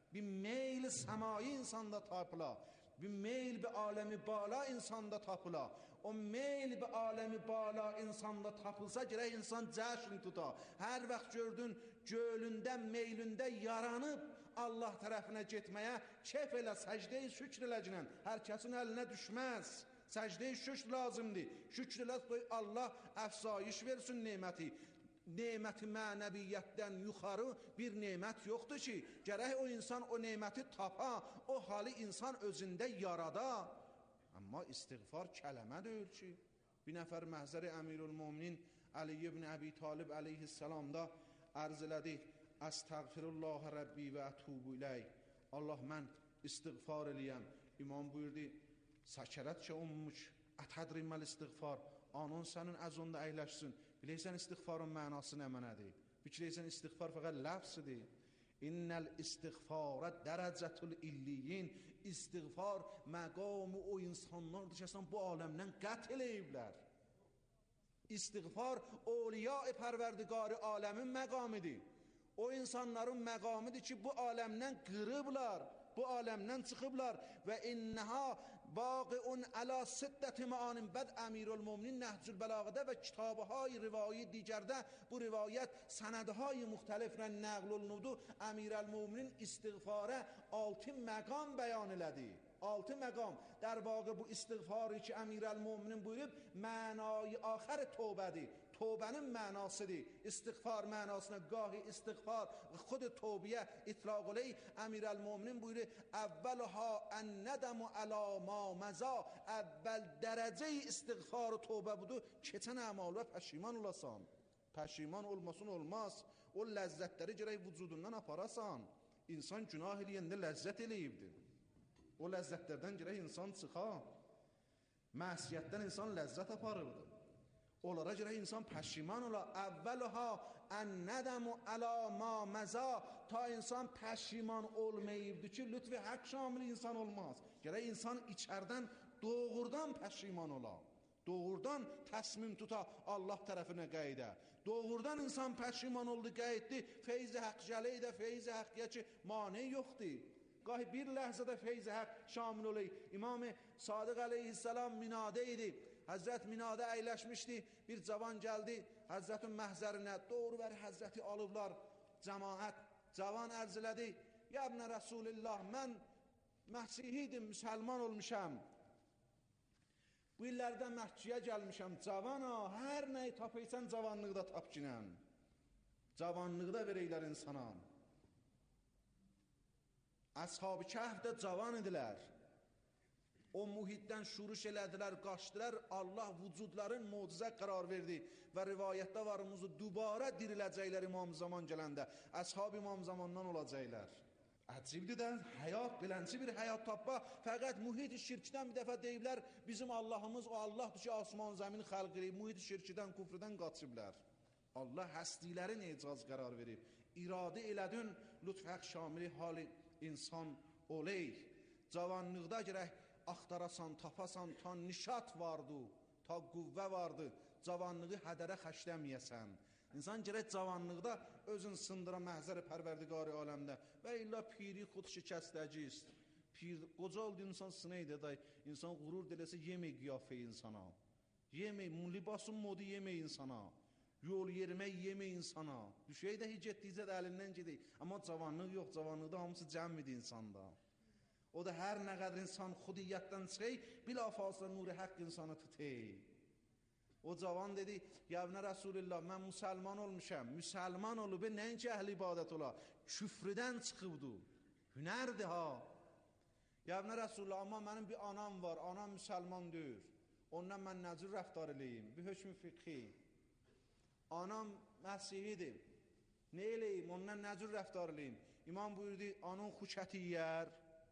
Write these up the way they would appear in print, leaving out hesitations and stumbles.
bir meyl səmayı insanda tapıla, bir meyl bir aləmi bala insanda tapıla. O meyl bir aləmi bala insanda tapılsa gerək insan cəşn tuta. Hər vaxt gördün gölündə, meylündə yaranıb Allah tərəfinə getməyə keyf elə, səcdə-i şükr eləcinən. Hər kəsin əlinə düşməz. Səcdə-i şükr lazımdır. Şükr elə Allah əfsayiş versin neməti. Neməti mənəviyyətdən yuxarı bir nemət yoxdur ki, gərək o insan o neməti tapa, o halı insan özündə yarada. Amma istiğfar kələmə deyil ki, bir nəfər məhzəri Əmirül-Müminin Ali ibn Əbi Talib əleyhissalamda ərz elədi, Əstəğfirullah Rəbbi və ətubu iləyh. Allah mən istiğfar eləyəm. İmam buyurdu, səkərət ki olmuş, ətədri məl istiğfar, anın sənin əzonda əyləşsin. Biləysən istiğfarın mənası nə mənədir? Biləysən istiğfar fəqət ləfsidir. İnnəl istiğfarə dərəcətul illiyin. İstiğfar məqamı o insanlardır ki, əsən bu aləmdən qət eləyiblər. İstiğfar awliya-i pərverdigarı aləmin məqamidir. O insanların məqamidir ki, bu aləmdən qırıblar, bu aləmdən çıxıblar. Və innəha baqiun əla siddəti maanin. Bəd Əmirül-Müminin Nəhcül Bəlağədə və kitabı-hay rivayi digərdə bu rivayət sənədهای müxtəliflə nəql olunubdu. Əmirül-Müminin istiğfarə 6 məqam bəyan elədi. 6 məqam. در واقع bu istiğfarı ki Əmirül-Müminin buyurub, mənayı axər tövbədir. Tövbənin mənasıdır. İstiğfar mənasına gahi istiğfar xud tövbəyə itlaq oley. Əmirül-Müminin buyurur, əvvəlha ən-nədəmu əla ma məza. Əvvəl dərəcəyi istiğfar tövbə budur. Keçən əmallara pəşiman olasan. Pəşiman olmasın olmaz. O ləzzətləri gərək vücudundan aparasan. İnsan günah eləyəndə ləzzət eləyibdir. O ləzzətlərdən gərək insan çıxa. Məsiyyətdən insan ləzzət aparırdı. Onlara gərək insan pəşiman ola. Əvvəlha ən-nədəmu əla ma məza. Ta insan pəşiman olmayıbdır ki, lütfi haqq şamil insan olmaz. Gərək insan içərdən doğrudan pəşiman ola. Doğrudan təsmin tuta Allah tərəfinə qayıda. Doğrudan insan pəşiman oldu, qayıtdı. Feyz-i haqq gələydə, feyz-i haqqiyə ki, mane yoxdur. Gahi bir ləhzədə feyz-i haqq şamil olayı. İmam-ı Sadiq aleyhisselam minadə idi. Həzrət minadə əyləşmişdi. Bir cavan gəldi Həzrətin məhzərinə. Doğru vəri Həzrəti alıblar. Cəmaət cavan ərz elədi. Ya ibn Rasulillah, mən Məhsihidim, müsəlman olmuşam. Bu illərdə Məhkiyə gəlmişəm. Cavana, hər nəyi tapıysan cavanlıqda tapkinən. Cavanlıqda vereylər insana. Əshab-ı Kəhf də cavan idilər. O mühitdən şuruş elədilər, qaçdılar. Allah vücudların mucizə qərar verdi. Və rivayətdə varımızı dubara diriləcəklər İmam Zaman gələndə. Əshab İmam Zamandan olacaqlar. Əcibdir də, həyat, bilənci bir həyat tapma. Fəqət mühit-i şirkdən bir dəfə deyiblər, bizim Allahımız o Allahdır ki, asman zəmini xəlq edib. Mühit-i şirkdən, küfrdən qaçıblar. Allah həstilərin icaz qərar verib. İradə elədin, lütfəq şamili hali insan oley. Cavanlıqda gərək axtarasan, tapasan, ta nişat vardı, ta qüvvə vardı. Cavanlığı hədərə xəşləməyəsən. İnsan gərək cavanlıqda özün sındıra məhzəri pərverdiqari aləmdə. Və illa piri xud şikəstəcist. Qoca oldu insan sınaydı day. İnsan qurur diləsə yemək qiyafə insana. Yemək, libasın modu yemək insana. Yol yerimək yemək insana. Düşəy də hic etdiyicə də əlindən gedək. Amma cavanlıq yox, cavanlıqda hamısı cəmmidir insanda. O da hər nə qədər insan xudiyyətdən çıxay, bilafasla nuri haqq insanı tutay. O cavan dedi, ya ibn Rasulillah, mən müsəlman olmuşam. Müsəlman olub, nəinki əhl-i ibadət ola. Küfrüdən çıxıbdı. Hünərdir ha. Ya ibn Rasulillah, amma mənim bir anam var, anam müsəlman deyir. Ondan mən nəcür rəftar eləyim, bir hökmü fiqhi. Anam Məsihidir. Nə eləyim, ondan nəcür rəftar eləyim? İmam buyurdu, anın xuşəti yiyər.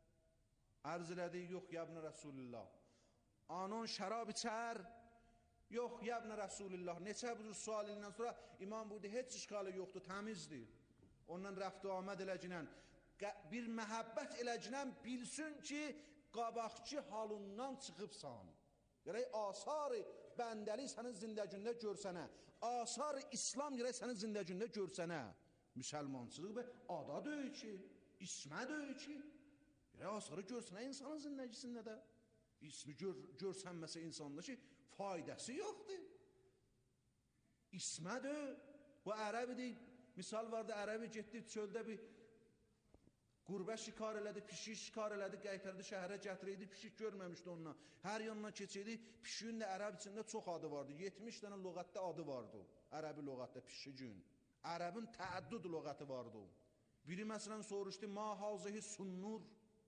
Ərz elədi, yox, ya ibn Rasulillah. Anın şərab içər. Yox, ya ibn Rasulillah. Neçə bu sual elindən sonra imam buyurdu, heç işgalı yoxdur, təmizdir. Ondan rəftu aməd eləcinən, bir məhəbbət eləcinən bilsin ki, qabaqçı halından çıxıbsan. Gərək asar-ı bəndəli sənin zindəcində görsənə. Asar-ı İslam gərək sənin zindəcində görsənə. Müsəlmançılıq və ada deyil ki. İsmədir ki, asarı görsənə insanın zindəgisində də. İsmi görsənməsə insanda ki, faydası yoxdur. İsmədir. Bu ərəbidir. Misal vardı, ərəbi getdi çöldə bir qurbə şikar elədi, pişik şikar elədi, qaytardı şəhərə gətirəydi, pişik görməmişdi onunla. Hər yanına keçəydi, pişiyin də ərəb içində çox adı vardı. 70 dənə lüğətdə adı vardı. Ərəbi lüğətdə pişikin. Ərəbin təəddüd lüğəti vardı. Biri məsələn soruşdu, ma hazihi sunnur.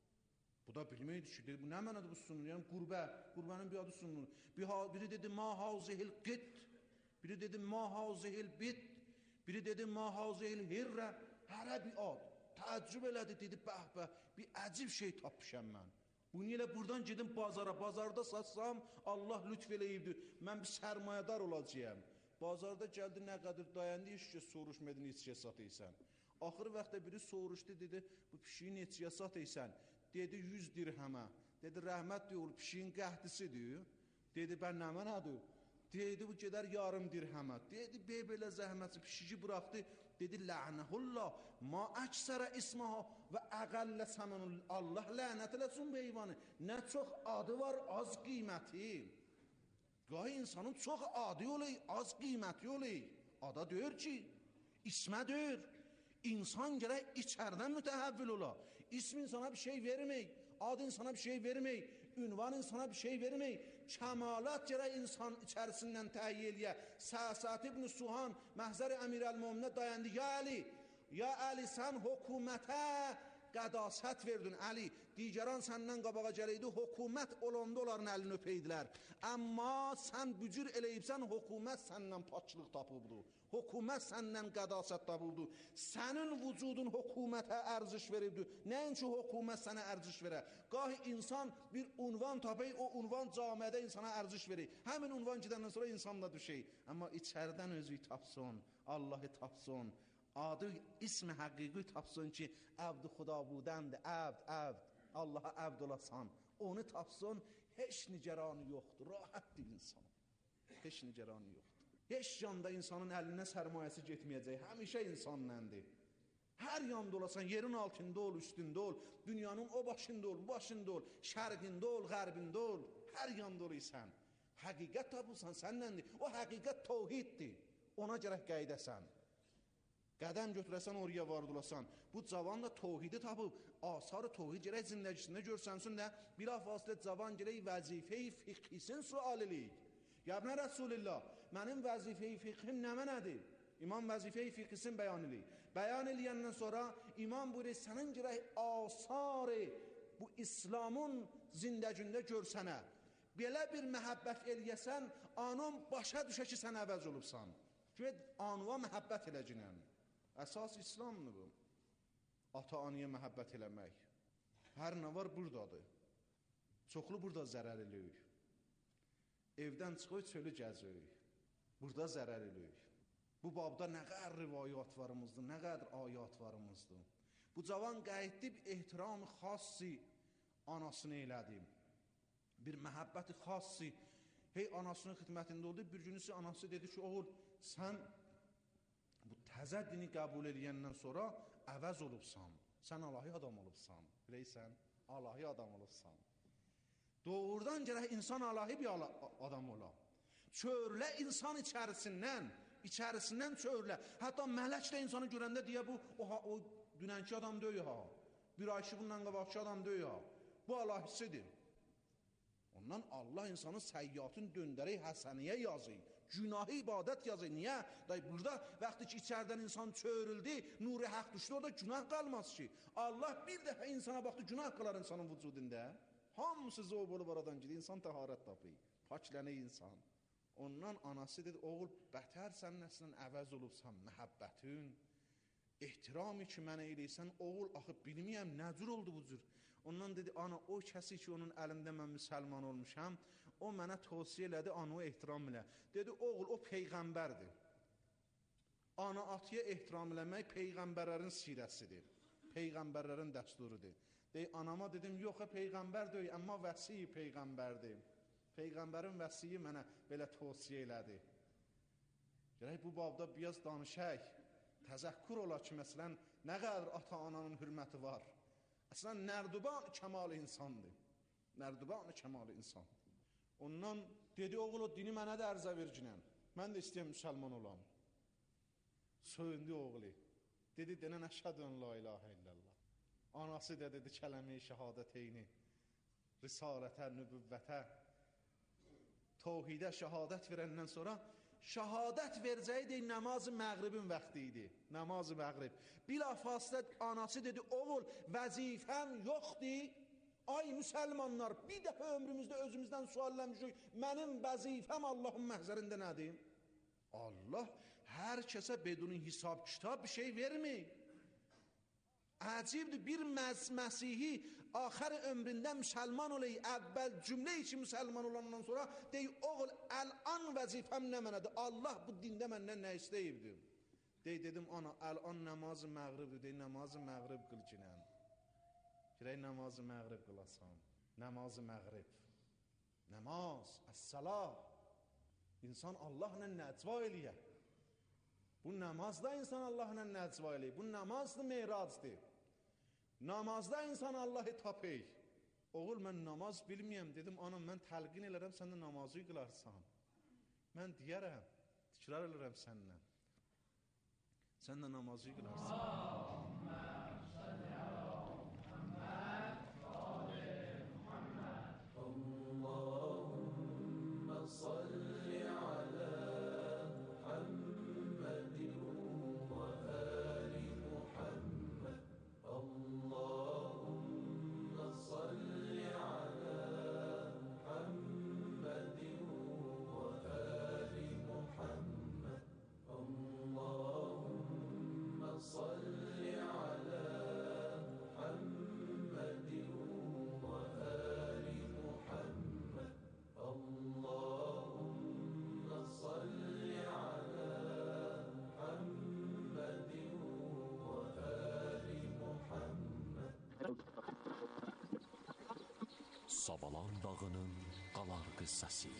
Bu da bilməydi ki, dedi, bu nə mənadır bu sunnur? Yəni qurbənin bir adı sunnur. Biri dedi, ma hazihil qit. Biri dedi, ma hazihil bit. Biri dedi, ma hazihil hirrə. Hərə bir ad. Təəccüb elədi, dedi, bəh, bir əcib şey tapmışam mən. Bunu elə buradan gedim bazara, bazarda satsam, Allah lütf eləyibdir, mən bir sərmayədar olacağım. Bazarda gəldi, nə qədər dayandı, heç ki, soruşmadı, neçəyə satıysan. Axır vaxtda biri soruşdu, dedi, bu pişiyi neçəyə satıysan? Dedi, 100 dirhəmə. Dedi, rəhmət deyil, pişiyin qəhdisidir. Dedi, bən nə mənadır? Dedi, bu gedər yarım dirhəmə. Dedi, belə zəhməti pişici buraxdı. Dedi, lənəhullah, ma əksərə ismaha və əqəllə səmənul. Allah lənət eləsin bu heyvanı. Nə çox adı var, az qiyməti. Qahi insanın çox adı olayı, az qiyməti olayı. Ada deyir ki, ismə deyir. İnsan gərək içərdən mütəhəvvil ola. İsm insana bir şey verməyik, ad insana bir şey verməyik, ünvan insana bir şey verməyik. Kəmalat gərək insan içərisindən təhiyyə eləyə. Səsat ibn Suhan Məhzər Əmir Əl-Möminə dayandı. Ya Əli, sən hökumətə qədasət verdin, Əli. Digəran səndən qabağa gələydi, hökumət olanda onların əlini öpeydilər. Amma sən bücür eləyibsən, hökumət səndən paçlıq tapıbdır. Hökumət səndən qədasət tapıbdır. Sənin vücudun hökumətə ərziş veribdir. Nəinki hökumət sənə ərziş verə. Qahi insan bir unvan tapay, o unvan camiədə insana ərziş verir. Həmin unvan gidəndən sonra insan da düşey. Amma içərdən özü tapsın, Allahı tapsın. Adı, ismi həqiqi tapsın ki, əbd-i xuda budəndir, əbd, Allaha əbd olasan. Onu tapsın, heç nigeranı yoxdur, rahatdır insan. Heç nigeranı yoxdur. Heç yanda insanın əlinə sərmayəsi getməyəcək, həmişə insanləndir. Hər yanda olasan, yerin altında ol, üstündə ol, dünyanın o başında ol, bu başında ol, şərqində ol, qərbində ol, hər yanda oluysan. Həqiqət tapılsan, səninləndir. O həqiqət tevhiddir, ona gərək qəydəsən. Qədəm götürəsən, oraya vardulasan. Bu cavan da tevhidi tapıb, asarı tevhid gərək zindəgisində görsənsin də, bilafasilə cavan gərək vəzifəyi fiqhisin sual eləyik. Yəbnə Rəsulillah, mənim vəzifəyi fiqhim nə mənədir? İmam vəzifəyi fiqhisin bəyan eləyik. Bəyan eləyəndən sonra imam buyuruyor, sənin gərək asarı bu İslamın zindəgində görsənə. Belə bir məhəbbət eləyəsən, anam başa düşə ki, sən əvəz olubsan. Göd, anuva məhəbbət eləcəkən. Əsas İslamdır bu. Ata-anıya məhəbbət eləmək. Hər nə var buradadır. Çoxlu burada zərər eləyik. Evdən çıxıb çölü gəziyik. Burada zərər eləyik. Bu babda nə qədər rivayatlarımızdır, nə qədər ayatlarımızdır. Bu cavan qəydli bir ehtiram xassi anasını elədi. Bir məhəbbəti xassi. Hey, anasının xidmətində oldu. Bir günüsü anası dedi ki, oğul, sən bu təzə dini qəbul edəndən sonra əvəz olubsan. Sən Allahi adam olubsan. Biləysən, Allahi adam olubsan. Doğrudan gərək insan Allahi bir adam ola. Çörlə insan içərisindən çörlə. Hətta mələk də insanı görəndə deyə bu, o dünənki adam deyil ha. Bir ayşı bundan qabaqçı adam deyil ha. Bu Allahisidir. Ondan Allah insanın səyyatın döndərək həsəniyə yazır. Günahı ibadət yazır. Niyə? Burada vaxtı ki, içərdən insan çörüldü, nuri haq düşdü, orada günah qalmaz ki. Allah bir dəfə insana baxdı, günah qalar insanın vücudunda. Hamısı zov olub aradan gidir, insan təharət tapır. Paklənə insan. Ondan anası dedi, oğul, bətər sən nəslən əvəz olubsan, məhəbbətin, ehtiramı ki, mənə eləysən, oğul, axı, bilməyəm, nə cür oldu bu cür? Ondan dedi, ana, o kəsi ki, onun əlində mən müsəlman olmuşam, o mənə tavsiyə elədi, ana, o ehtiram elə. Dedi, oğul, o peyğəmbərdir. Ana, atıya ehtiram eləmək peyğəmbərlərin sirəsidir. Peyğəmbərlərin dəsturudur. Deyir, anama dedim, yox, peyğəmbər deyil, amma vəsiyi peyğəmbərdir. Peyğəmbərin vəsiyi mənə belə tavsiyə elədi. Gərək bu babda biraz danışək, təzəkkür ola ki, məsələn, nə qədər ata-ananın hürməti var. Əslən, nərduban kəmal insandır. Nərduban kəmal insandır. Ondan dedi, oğul, o dini mənə də ərzə vercinən. Mən də istəyəm müsəlman olam. Söyündü oğlu. Dedi, denən əşhədün la ilahə illallah. Anası da dedi, kələmi-i şəhadəteyni, risalətə, nübüvvətə, tevhidə şəhadət verəndən sonra şəhadət verəcəyi namaz-ı məğribin vaxtı idi. Namaz-ı məğrib. Bilafasilə anası dedi, oğul, vəzifəm yoxdur. Ay müsəlmanlar, bir dəfə ömrümüzdə özümüzdən sualləmişik, mənim vəzifəm Allahın məhzərində nədir? Allah hər kəsə bedunun hesab kitab bir şey vermir. Əcibdir, bir Məsihi axır ömründə müsəlman olayı, əvvəl cümlə için müsəlman olandan sonra deyir, oğul, əl-an vəzifəm nə mənədir? Allah bu dində məndən nə istəyibdir? Dedim, ana, əl-an namaz-ı məğribdir, deyir, namaz-ı məğrib qıl cinən. Girək namaz-ı məğrib qılasan. Namaz-ı məğrib. Namaz, əs-salah. İnsan Allahla nəcva eləyə. Bu namazda insan Allahla nəcva eləyə. Bu namazdır, meyracdır. Namazda insan Allahı tapır. Oğul, mən namaz bilməyəm. Dedim, anam, mən təlqin elərəm, sən də namazı qılarsan. Mən deyərəm, tikrar elərəm səndən. Sən də namazı qılarsan. Savalan dağının qalar qıssası,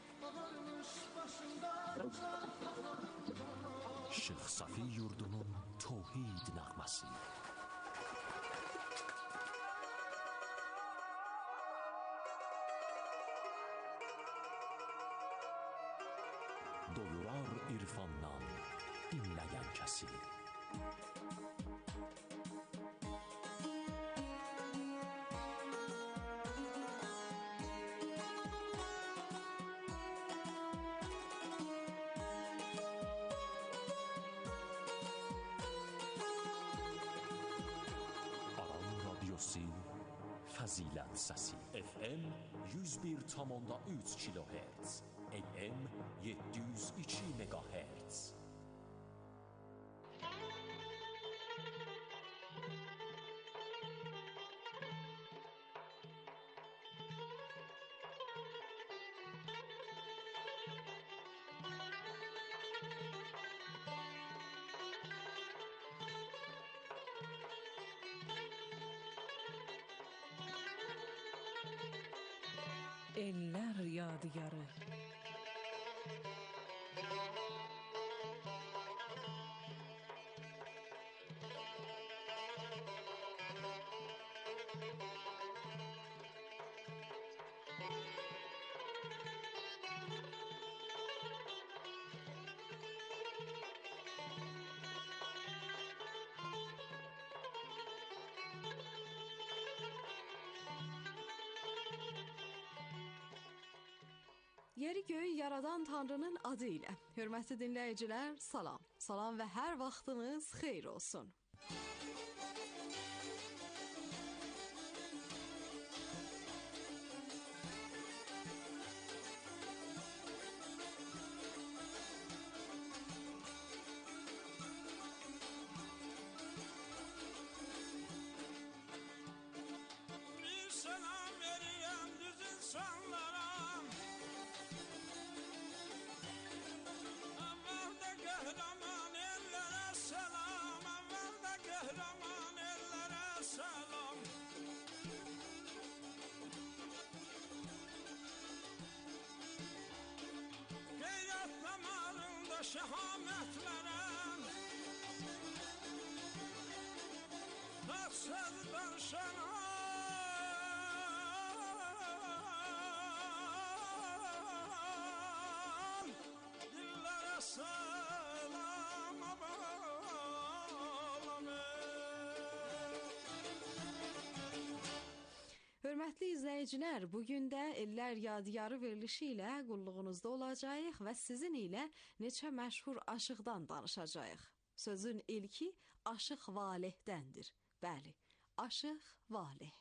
Şeyx Safi yurdunun tevhid nəğməsi. Doyurar irfandan dinləyən kəsi. Fəzilət səsi FM 101,3 kHz, AM 702 MHz. Eller yadigarı. Yeri göğü yaradan Tanrının adı ilə. Hörmətli dinləyicilər, salam. Salam və hər vaxtınız xeyir olsun. Bir selam veriyem düz insanlara. Kahraman ellere selam, evvelde kahraman ellere selam. Gayret damarında şehametlere, dinləyicilər, bugün də Ellər Yadigarı verilişi ilə qulluğunuzda olacağıq və sizin ilə neçə məşhur aşıqdan danışacağıq. Sözün ilki Aşıq Valehdəndir. Bəli, Aşıq Valeh.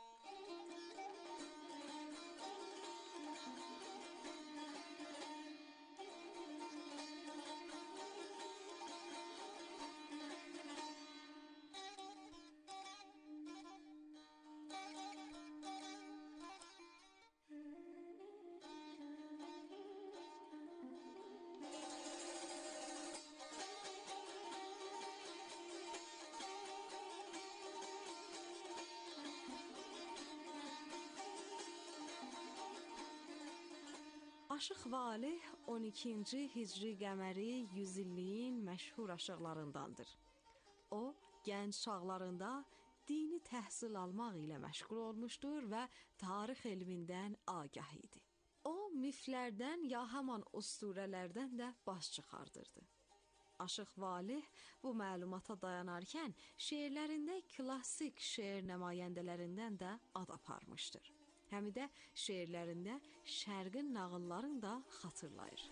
Aşıq Valeh 12-ci Hicri qəməri 100 illiyin məşhur aşıqlarındandır. O, gənc çağlarında dini təhsil almaq ilə məşğul olmuşdur və tarix elmindən agah idi. O, miflərdən ya həman usturələrdən də baş çıxardırdı. Aşıq Valeh bu məlumata dayanarkən şeirlərində klassik şeir nümayəndələrindən də ad aparmışdır. Həm də şeirlərində şərqin nağıllarını da xatırlayır.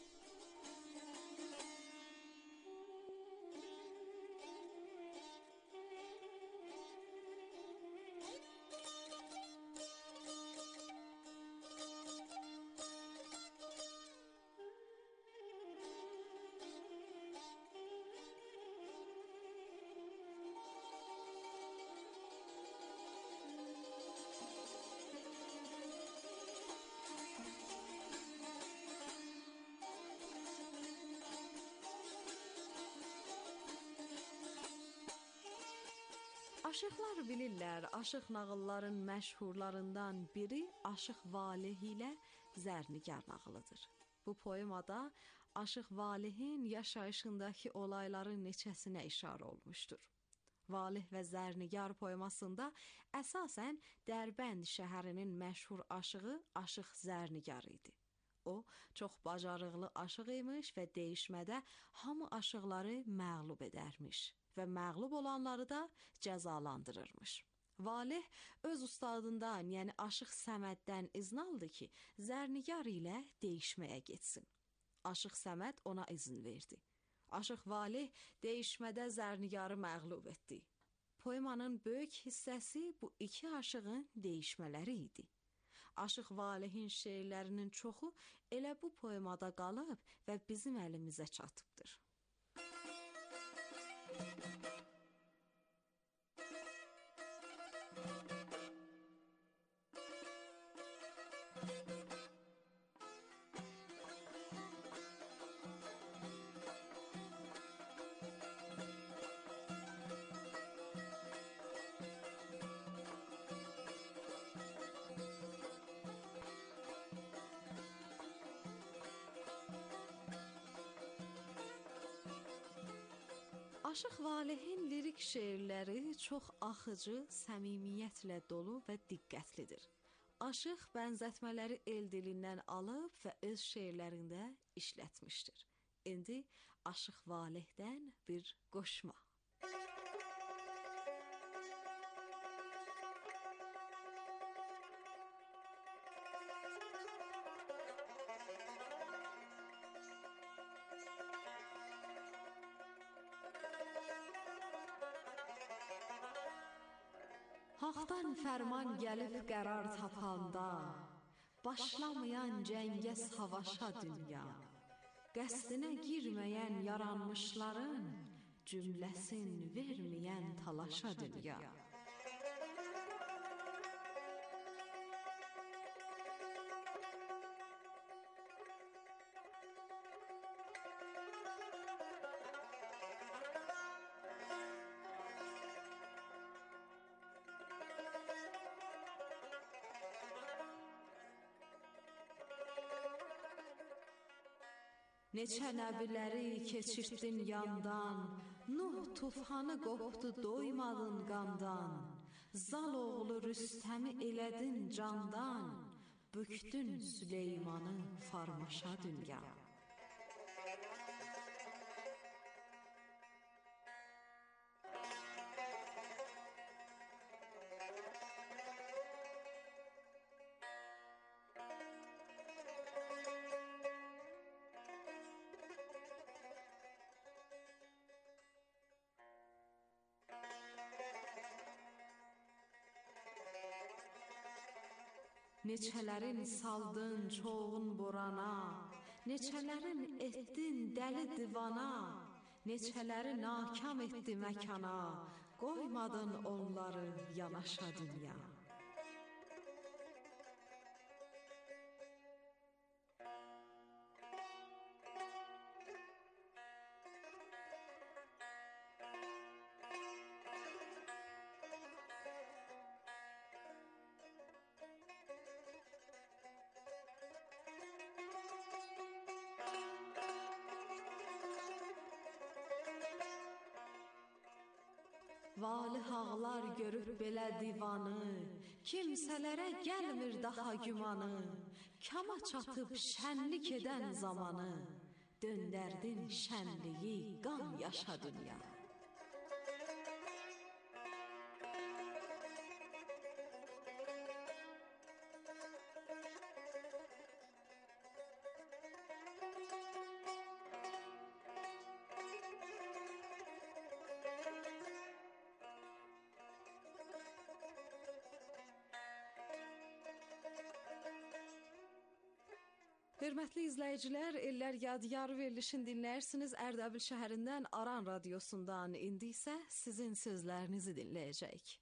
Aşıqlar bilirlər, aşıq nağılların məşhurlarından biri Aşıq Valeh ilə Zərnigar nağılıdır. Bu poemada Aşıq Valehin yaşayışındakı olayların neçəsinə işarə olmuşdur. Valeh və Zərnigar poemasında əsasən Dərbənd şəhərinin məşhur aşığı Aşıq Zərnigar idi. O, çox bacarıqlı aşıq imiş və dəyişmədə hamı aşıqları məğlub edərmiş və məğlub olanları da cəzalandırırmış. Valeh öz ustadından, yəni Aşıq Səməddən izin aldı ki, Zərnigar ilə dəyişməyə getsin. Aşıq Səməd ona izin verdi. Aşıq Valeh dəyişmədə Zərnigarı məğlub etdi. Poemanın böyük hissəsi bu iki aşığın dəyişmələri idi. Aşıq Valehin şeirlərinin çoxu elə bu poemada qalıb və bizim əlimizə çatıbdır. Aşıq Valehin lirik şeirləri çox axıcı, səmimiyyətlə dolu və diqqətlidir. Aşıq bənzətmələri el dilindən alıb və öz şeirlərində işlətmişdir. İndi Aşıq Valehdən bir qoşma. Haqdan fərman gəlib qərar tapanda, başlamayan cəngə savaşa dünya, qəsdinə girməyən yaranmışların, cümləsin verməyən talaşa dünya. Neçə nəbiləri keçirtdin yandan, Nuh tufanı qopdu doymadın qandan, Zal oğlu Rüstəmi elədin candan, Bükdün Süleymanı farmaşa dünya. Neçələrin saldın çoğun borana, neçələrin etdin dəli divana, neçələri nakam etdi məkana, qoymadın onları yanaşa dünya. Valih ağlar görüb belə divanı, kimsələrə gəlmir daha gümanı, kama çatıb şənlik edən zamanı, döndərdin şənliyi qan yaşa dünya. Hörmətli izləyicilər, Ellər Yadigarı verilişini dinləyirsiniz Ərdəbil şəhərindən Aran radiosundan. İndi isə sizin sözlərinizi dinləyəcəyik.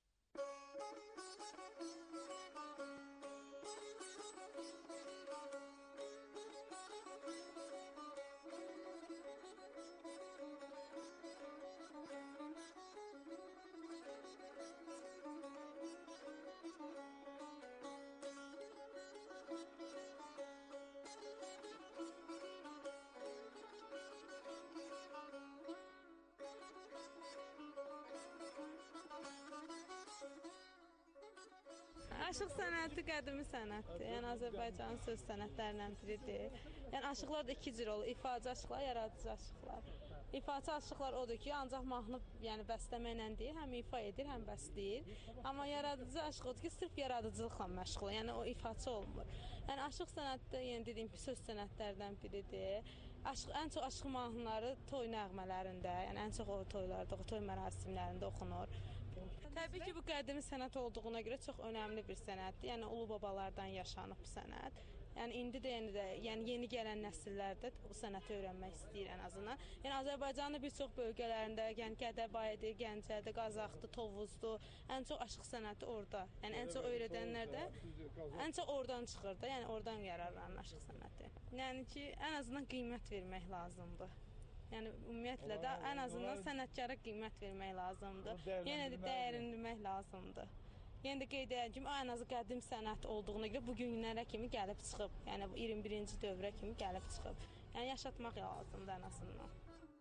Aşıq sənəti qədimi sənətdir. Yəni Azərbaycanın söz sənətlərindən biridir. Yəni aşıqlar da iki cür olur. İfaçı aşıqlar, yaradıcı aşıqlar. İfaçı aşıqlar odur ki, ancaq mahnı, yəni bəstəməklə deyil, həm ifa edir, həm bəsləyir. Amma yaradıcı aşıq odur ki, sırf yaradıcılıqla məşğul, yəni o ifaçı olmur. Yəni aşıq sənəti də yəni dediyim ki, söz sənətlərdən biridir. Ən çox aşıq mahnıları toy nəğmələrində, yəni ən çox o toylarda, o toy mərasimlərində oxunur. Təbii ki, bu qədimi sənət olduğuna görə çox önəmli bir sənətdir. Yəni ulu babalardan yaşanıb bu sənət. Yəni indi də yəni yeni gələn nəsillər də bu sənəti öyrənmək istəyir ən azından. Yəni Azərbaycanın bir çox bölgələrində, yəni Gədəbaydır, Gəncədir, Qazaxdır, Tovuzdur, ən çox aşıq sənəti orada. Yəni ən çox öyrədənlər də ən çox oradan çıxır da, yəni oradan yararlanır aşıq sənəti. Yəni ki, ən azından qiymət vermək lazımdır. Yəni ümumiyyətlə də ən azından sənətkara qiymət vermək lazımdır. Yenə də dəyərləndirmək lazımdır. Yenə də qeyd edirəm ki, ən azı qədim sənət olduğuna görə bu günlərə kimi gəlib çıxıb. Yəni bu 21-ci dövrə kimi gəlib çıxıb. Yəni yaşatmaq lazımdır ən azından.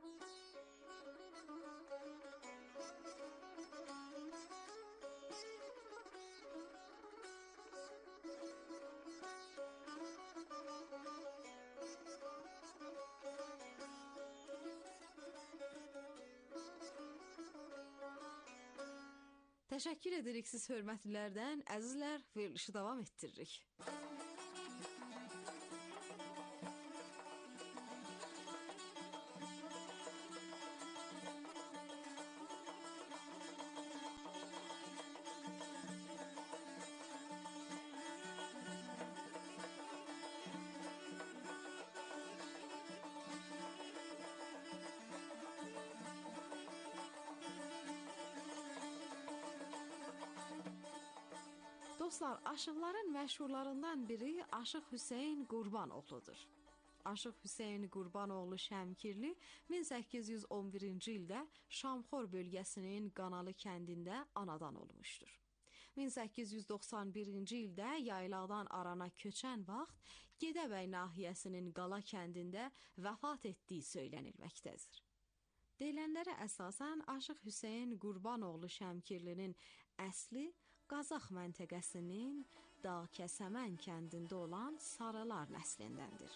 Təşəkkür edirik siz hörmətlilərdən. Əzizlər, verilişi davam etdiririk. Dostlar, aşıqların məşhurlarından biri Aşıq Hüseyn Qurbanoğludur. Aşıq Hüseyn Qurbanoğlu Şəmkirli 1811-ci ildə Şamxor bölgəsinin Qanalı kəndində anadan olmuşdur. 1891-ci ildə yaylaqdan Arana köçən vaxt Gedəbəy nahiyəsinin Qala kəndində vəfat etdiyi söylənilməkdədir. Deyilənlərə əsasən Aşıq Hüseyn Qurbanoğlu Şəmkirlinin əsli Qazax məntəqəsinin Dağkəsəmən kəndində olan Sarılar nəslindəndir.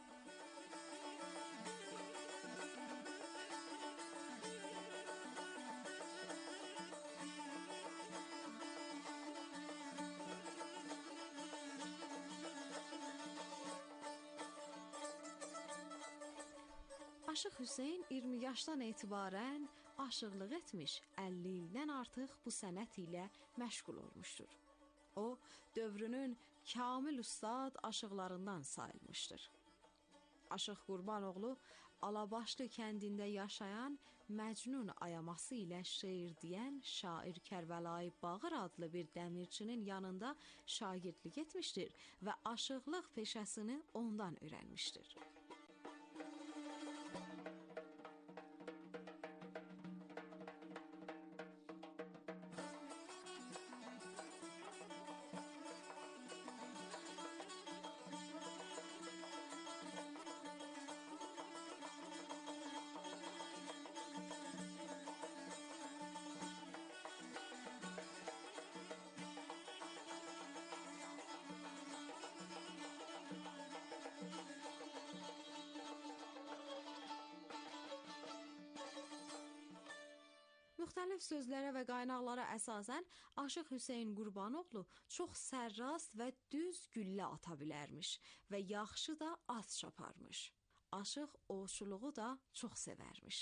Aşıq Hüseyn 20 yaşdan etibarən aşıqlıq etmiş, 50 ildən artıq bu sənət ilə məşğul olmuşdur. O, dövrünün kamil ustad aşıqlarından sayılmışdır. Aşıq Qurbanoğlu Alabaşlı kəndində yaşayan Məcnun ayaması ilə şeir deyən şair Kərbəlayı Bağır adlı bir dəmirçinin yanında şagirdlik etmişdir və aşıqlıq peşəsini ondan öyrənmişdir. Müxtəlif sözlərə və qaynaqlara əsasən Aşıq Hüseyn Qurbanoğlu çox sərrast və düz güllə ata bilərmiş və yaxşı da at çaparmış. Aşıq ovçuluğu da çox sevərmiş.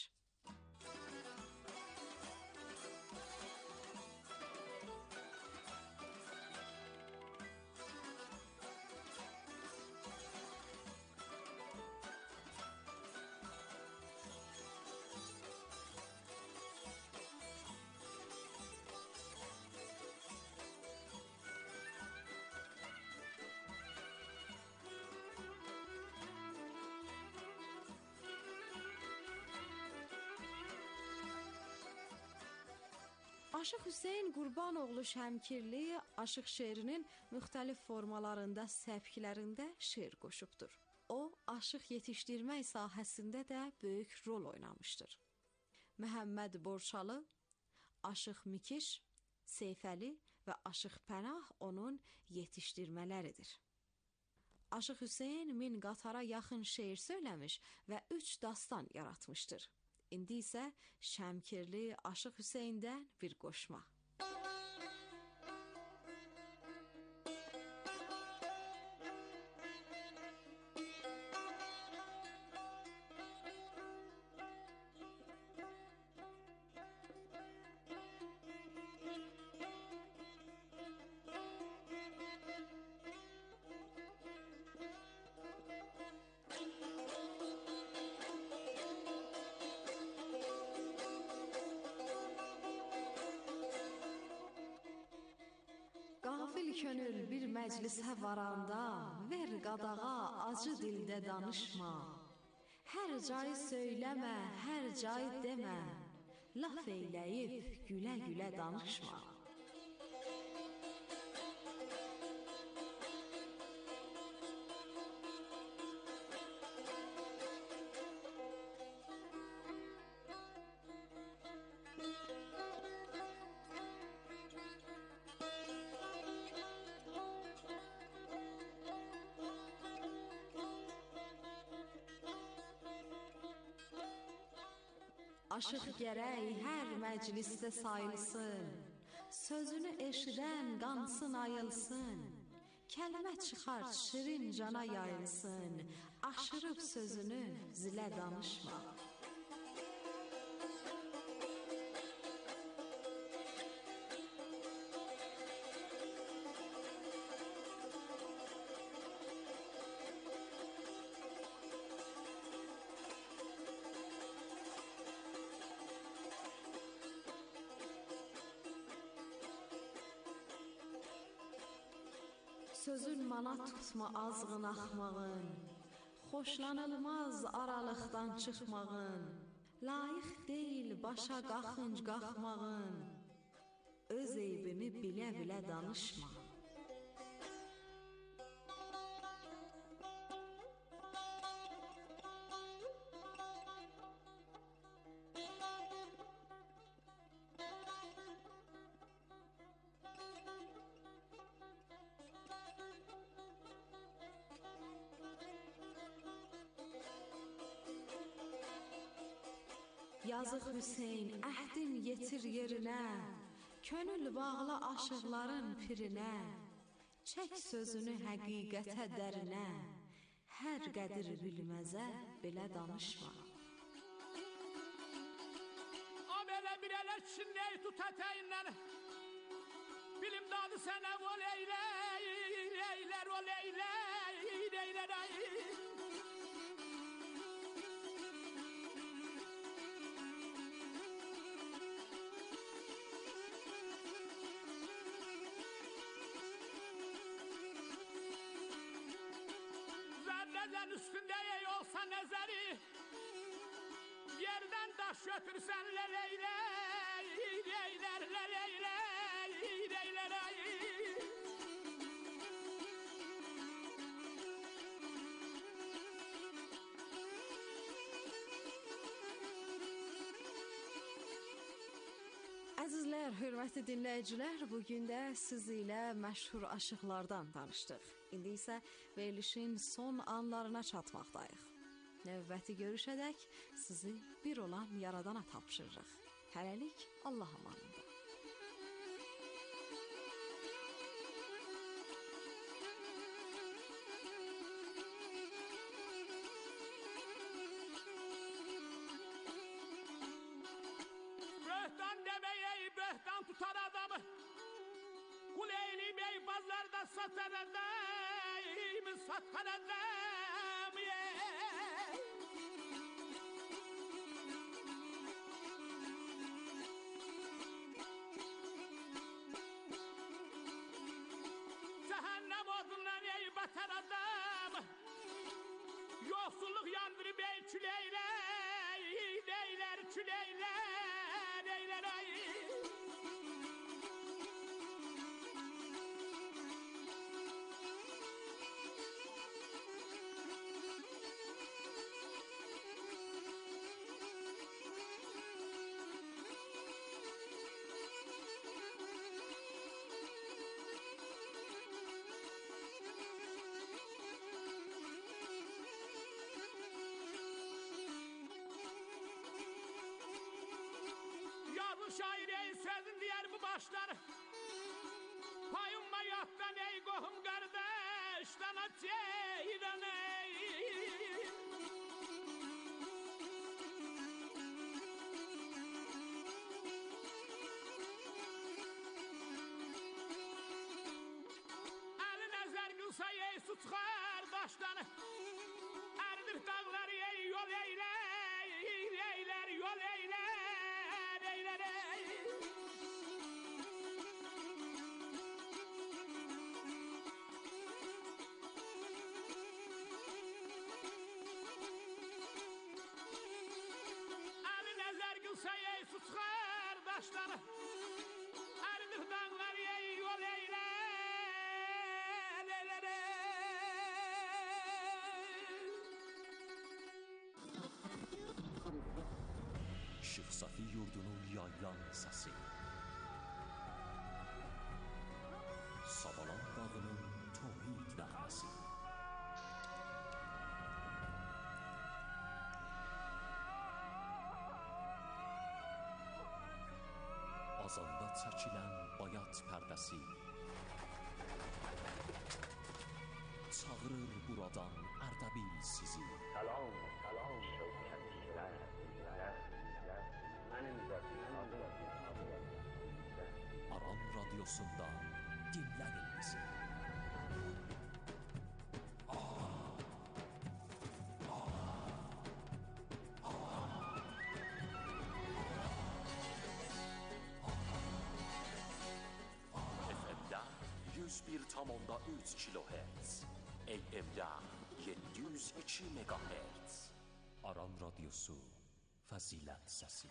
Aşıq Hüseyn Qurbanoğlu Şəmkirli aşıq şeirinin müxtəlif formalarında, səbklərində şeir qoşubdur. O, aşıq yetişdirmək sahəsində də böyük rol oynamışdır. Məhəmməd Borçalı, Aşıq Mikiş, Seyfəli və Aşıq Pənah onun yetişdirmələridir. Aşıq Hüseyn 1000 qatara yaxın şeir söyləmiş və 3 dastan yaratmışdır. İndi isə Şəmkirli Aşıq Hüseyndən bir qoşma. Qafil könül bir məclisə varanda, ver qadağa acı dildə danışma. Hər cayı söyləmə, hər cayı demə, laf eyləyib gülə-gülə danışma. Aşıq gərək hər məclisdə sayılsın, sözünü eşidən qansın ayılsın, kəlmə çıxar şirin cana yayılsın, aşırıb sözünü zilə danışma. Sözün mana tutma azğın axmağın, xoşlanılmaz aralıqdan çıxmağın, layiq deyil başa qaxınc qaxmağın, öz eybini bilə-bilə danışma. Yazıq Hüseyn, əhdin yetir yerinə, könül bağla aşıqların pirinə, çək sözünü həqiqətə dərinə, hər qədir bilməzə belə danışma. O belə bir elə çinləyi tut ətəyindən, bilim dadı sana o leyler o leyler ay. Zerreden üstünde olsa nezeri, yerden taş götürsen leyler ay. Əzizlər, hörmətli dinləyicilər, bu gün də siz ilə məşhur aşıqlardan danışdıq. İndi isə verilişin son anlarına çatmaqdayıq. Növbəti görüşədək sizi bir olan Yaradana tapşırırıq. Hələlik Allah amanında. Böhtan demeye böhtan tutar adamı. Kuleyli bey pazarda satar adam, satar adam. Cehennem odundan ey batar adam. Yoksulluk yandırı bey çüleyler ay. Şairin sözün diğer bu başlar. Payınma yattan ey kohum kardeşten ceyran ey. Elin ezer gülsa ey su çıkar baştan. Erdir dağları ey yol eyler yol eyler. Sayı tutar daşları, erdir dağlar ey yol eyler. Şeyx Safi yurdunun yaylan səsi, Savalan dağının tohid nəğməsi, azanda çəkilən bayat pərdəsi, çağırır buradan Ərdəbil sizi. Salam şövkətlər, mənim zəfim adım. Aran Radyosunda dinləyin bizi. FM'də 101,3 kHz, AM-də 702 MHz. Aran Radyosu, fəzilət səsi.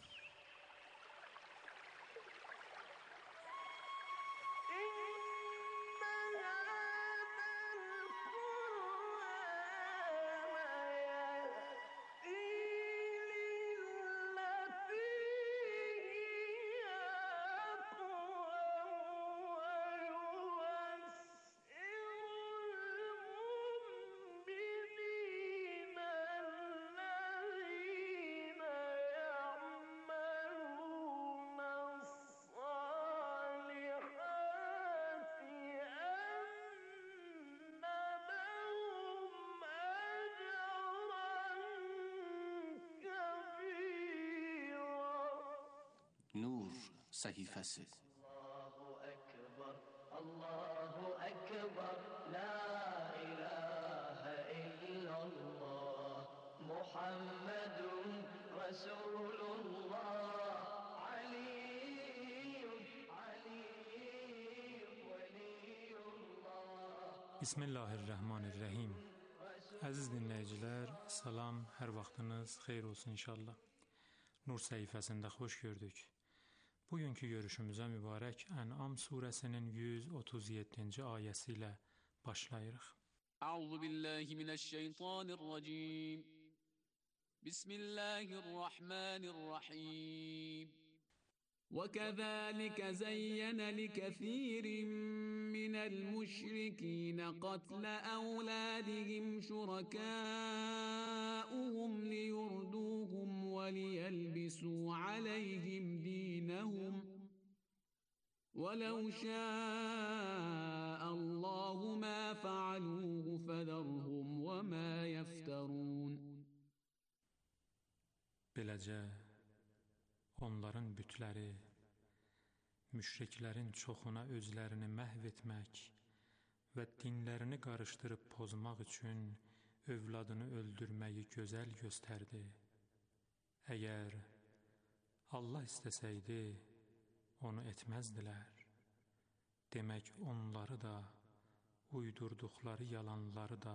Nur səhifəsi. Allahu Ekber, Allah Bismillahirrahmanirrahim. Əziz dinləyicilər, salam, hər vaxtınız xeyir olsun inşallah. Nur səhifəsində xoş gördük. Bugünkü görüşümüzə mübarək Ən'am surəsinin 137-ci ayəsi ilə başlayırıq. Əuzu billahi minəşşeytanirracim. Bismillahirrahmanirrahim. وكذلك زين لكثير من المشركين قتل أولادهم شركاؤهم ليردوهم وليلبسوا عليهم دينهم ولو شاء الله ما فعلوه فذرهم وما يفترون. Beləcə onların bütləri, müşriklərin çoxuna özlərini məhv etmək və dinlərini qarışdırıb pozmaq üçün övladını öldürməyi gözəl göstərdi. Əgər Allah istəsəydi, onu etməzdilər. Demək onları da, uydurduqları yalanları da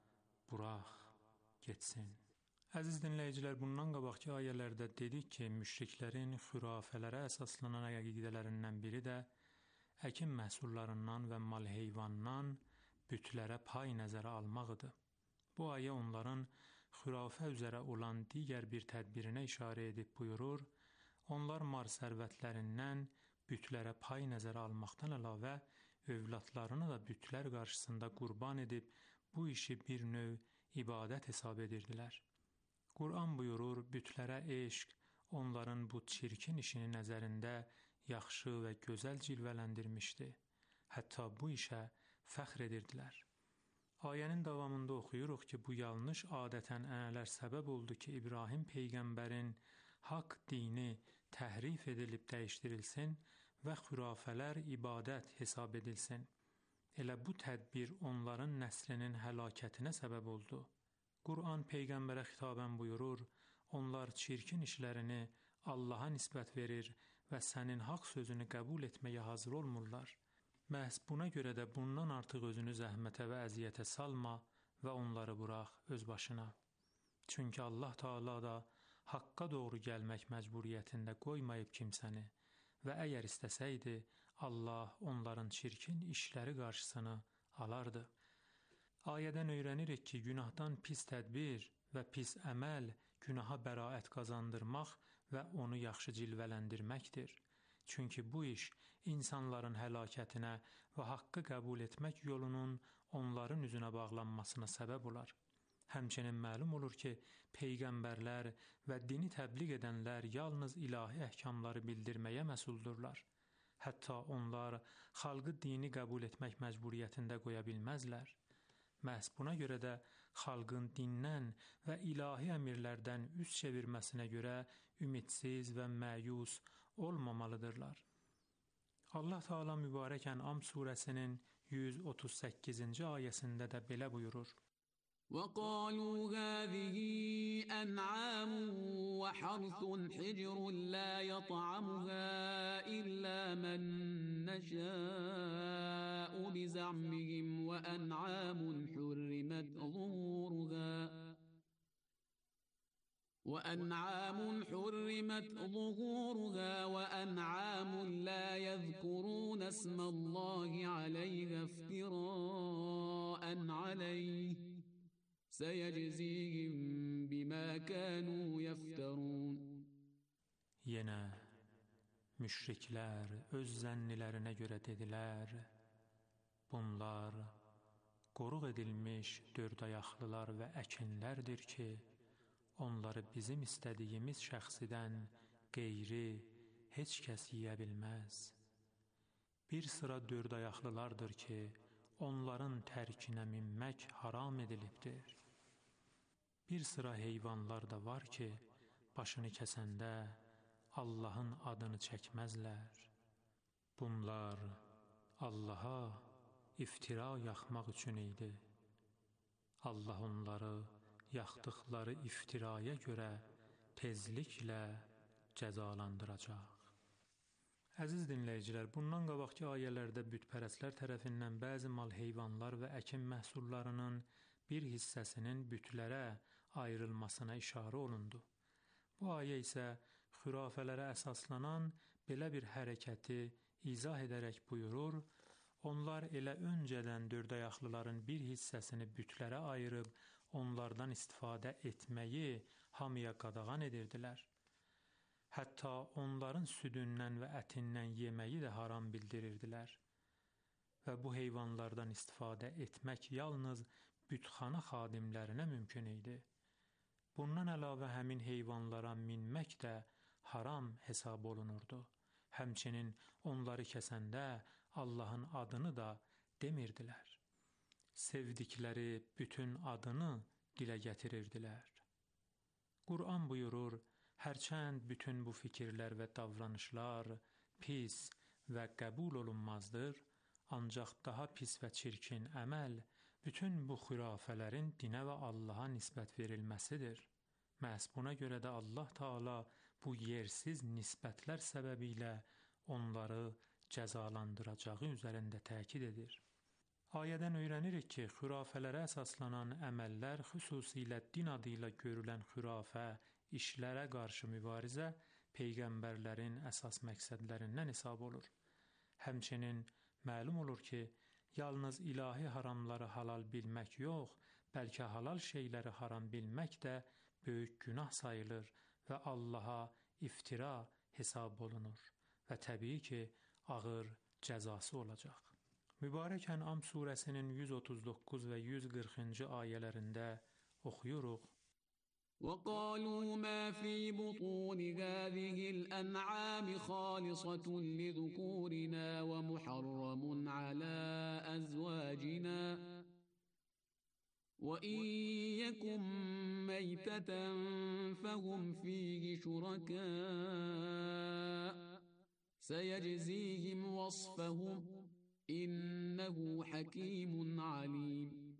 burax, getsin. Əziz dinləyicilər, bundan qabaqki ayələrdə dedik ki, müşriklərin xürafələrə əsaslanan əqidələrindən biri də əkin məhsullarından və mal-heyvandan bütlərə pay nəzərə almaqdır. Bu ayə onların xürafə üzərə olan digər bir tədbirinə işarə edib buyurur, onlar mal sərvətlərindən bütlərə pay nəzərə almaqdan əlavə övladlarını da bütlər qarşısında qurban edib bu işi bir növ ibadət hesab edirdilər. Quran buyurur, bütlərə eşq onların bu çirkin işini nəzərində yaxşı və gözəl cilvələndirmişdi. Hətta bu işə fəxr edirdilər. Ayənin davamında oxuyuruq ki, bu yanlış adət-ənənələr səbəb oldu ki, İbrahim Peyğəmbərin haqq dini təhrif edilib dəyişdirilsin və xürafələr ibadət hesab edilsin. Elə bu tədbir onların nəslinin həlakətinə səbəb oldu. Quran Peyğəmbərə xitabən buyurur, onlar çirkin işlərini Allaha nisbət verir və sənin haqq sözünü qəbul etməyə hazır olmurlar. Məhz buna görə də bundan artıq özünü zəhmətə və əziyyətə salma və onları burax öz başına. Çünki Allah Taala da haqqa doğru gəlmək məcburiyyətində qoymayıb kimsəni və əgər istəsəydi, Allah onların çirkin işləri qarşısını alardı. Ayədən öyrənirik ki, günahdan pis tədbir və pis əməl günaha bəraət qazandırmaq və onu yaxşı cilvələndirməkdir. Çünki bu iş insanların həlakətinə və haqqı qəbul etmək yolunun onların üzünə bağlanmasına səbəb olar. Həmçinin məlum olur ki, peyğəmbərlər və dini təbliğ edənlər yalnız ilahi əhkamları bildirməyə məsuldurlar. Hətta onlar xalqı dini qəbul etmək məcburiyyətində qoya bilməzlər. Məhz buna görə də xalqın dindən və ilahi əmirlərdən üz çevirməsinə görə ümidsiz və məyus olmamalıdırlar. Allah Teala mübarək Ən'am surəsinin 138-ci ayəsində də belə buyurur. وَقَالُوا هَذِهِ أَنْعَامٌ وَحَرْثٌ حِجْرٌ لَا يَطْعَمُهَا إِلَّا مَن نَّشَاءُ بِزَعْمِهِمْ وَأَنْعَامٌ حُرِّمَتْ ظُهُورُهَا وَأَنْعَامٌ لَّا يَذْكُرُونَ اسْمَ اللَّهِ عَلَيْهَا افْتِرَاءً عَلَيْهِ سَيَجْزِيهِمْ بِمَا كَانُوا يَفْتَرُونَ. Yenə müşriklər öz zənnilərinə görə dedilər, bunlar qoruq edilmiş dörd ayaqlılar və əkinlərdir ki, onları bizim istədiyimiz şəxsidən qeyri heç kəs yiyə bilməz. Bir sıra dörd ayaqlılardır ki, onların tərkinə minmək haram edilibdir. Bir sıra heyvanlar da var ki, başını kəsəndə Allahın adını çəkməzlər. Bunlar Allaha iftira yaxmaq üçün idi. Allah onları yaxdıqları iftiraya görə tezliklə cəzalandıracaq. Əziz dinləyicilər, bundan qabaqki ayələrdə bütpərəstlər tərəfindən bəzi mal, heyvanlar və əkin məhsullarının bir hissəsinin bütlərə ayrılmasına işarə olundu. Bu ayə isə xürafələrə əsaslanan belə bir hərəkəti izah edərək buyurur, onlar elə öncədən dördayaqlıların bir hissəsini bütlərə ayırıb onlardan istifadə etməyi hamıya qadağan edirdilər. Hətta onların südündən və ətindən yeməyi də haram bildirirdilər. Və bu heyvanlardan istifadə etmək yalnız bütxana xadimlərinə mümkün idi. Bundan əlavə həmin heyvanlara minmək də haram hesab olunurdu. Həmçinin onları kəsəndə Allahın adını da demirdilər. Sevdikləri bütün adını dilə gətirirdilər. Qur'an buyurur, hərçənd bütün bu fikirlər və davranışlar pis və qəbul olunmazdır, ancaq daha pis və çirkin əməl bütün bu xürafələrin dinə və Allaha nisbət verilməsidir. Məhz buna görə də Allah Teala bu yersiz nisbətlər səbəbilə onları cəzalandıracağı üzərində təkid edir. Ayədən öyrənirik ki, xürafələrə əsaslanan əməllər, xüsusilə din adı ilə görülən xürafə, işlərə qarşı mübarizə peyğəmbərlərin əsas məqsədlərindən hesab olur. Həmçinin məlum olur ki, yalnız ilahi haramları halal bilmək yox, bəlkə halal şeyləri haram bilmək də böyük günah sayılır və Allaha iftira hesab olunur və təbii ki, ağır cəzası olacaq. Mübarək Ən'am surəsinin 139 və 140-cı ayələrində oxuyuruq. وقالوا ما في بطون هذه الأنعام خالصة لذكورنا ومحرم على أزواجنا وإن يكن ميتة فهم فيه شركاء سيجزيهم وصفهم إنه حكيم عليم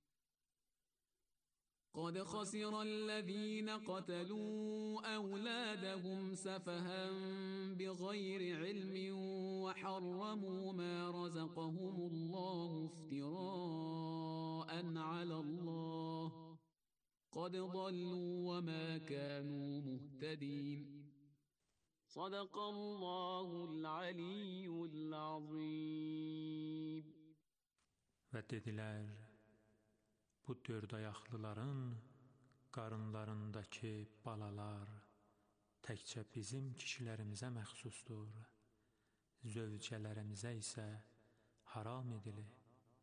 قد خسر الذين قتلوا أولادهم سفها بغير علم وحرموا ما رزقهم الله افتراء على الله قد ضلوا وما كانوا مهتدين صدق الله العلي العظيم. Və dedilər, bu dördayaqlıların qarınlarındakı balalar təkcə bizim kişilərimizə məxsusdur, zövcələrimizə isə haram edilir.